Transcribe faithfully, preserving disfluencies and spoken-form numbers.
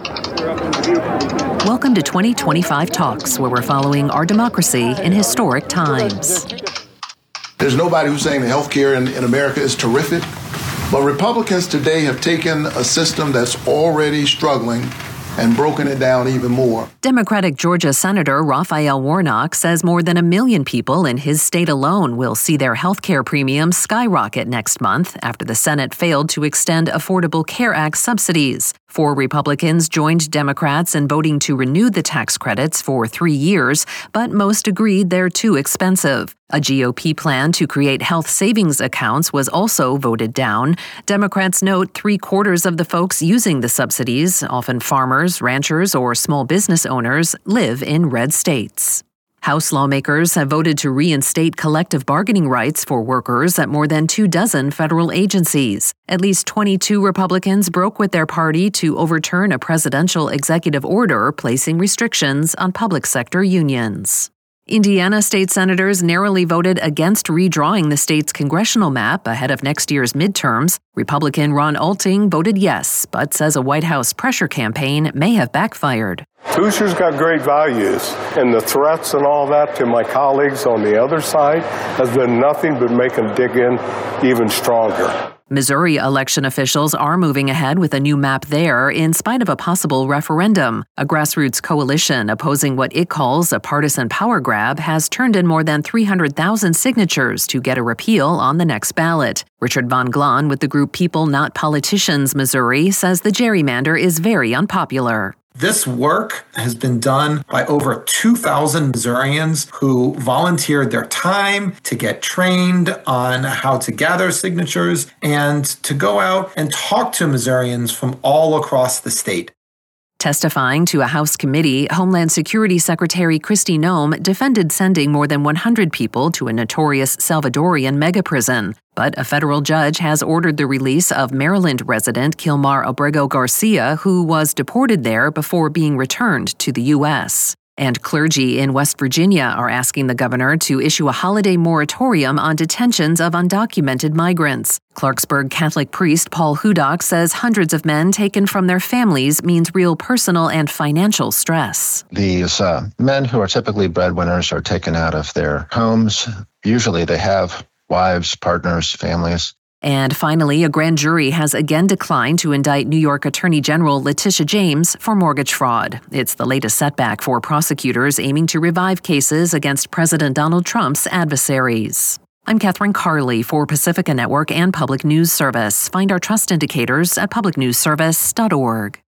Welcome to twenty twenty-five Talks, where we're following our democracy in historic times. There's nobody who's saying the health care in, in America is terrific, but Republicans today have taken a system that's already struggling and broken it down even more. Democratic Georgia Senator Raphael Warnock says more than a million people in his state alone will see their health care premiums skyrocket next month after the Senate failed to extend Affordable Care Act subsidies. Four Republicans joined Democrats in voting to renew the tax credits for three years, but most agreed they're too expensive. A G O P plan to create health savings accounts was also voted down. Democrats note three-quarters of the folks using the subsidies, often farmers, ranchers, or small business owners, live in red states. House lawmakers have voted to reinstate collective bargaining rights for workers at more than two dozen federal agencies. At least twenty-two Republicans broke with their party to overturn a presidential executive order placing restrictions on public sector unions. Indiana state senators narrowly voted against redrawing the state's congressional map ahead of next year's midterms. Republican Ron Alting voted yes, but says a White House pressure campaign may have backfired. Hoosier's got great values, and the threats and all that to my colleagues on the other side has done nothing but make them dig in even stronger. Missouri election officials are moving ahead with a new map there in spite of a possible referendum. A grassroots coalition opposing what it calls a partisan power grab has turned in more than three hundred thousand signatures to get a repeal on the next ballot. Richard Von Glahn with the group People Not Politicians Missouri says the gerrymander is very unpopular. This work has been done by over two thousand Missourians who volunteered their time to get trained on how to gather signatures and to go out and talk to Missourians from all across the state. Testifying to a House committee, Homeland Security Secretary Kristi Noem defended sending more than one hundred people to a notorious Salvadorian megaprison. But a federal judge has ordered the release of Maryland resident Kilmar Abrego Garcia, who was deported there before being returned to the U S. And clergy in West Virginia are asking the governor to issue a holiday moratorium on detentions of undocumented migrants. Clarksburg Catholic priest Paul Hudock says hundreds of men taken from their families means real personal and financial stress. These uh, men who are typically breadwinners are taken out of their homes. Usually they have wives, partners, families. And finally, a grand jury has again declined to indict New York Attorney General Letitia James for mortgage fraud. It's the latest setback for prosecutors aiming to revive cases against President Donald Trump's adversaries. I'm Catherine Carley for Pacifica Network and Public News Service. Find our trust indicators at public news service dot org.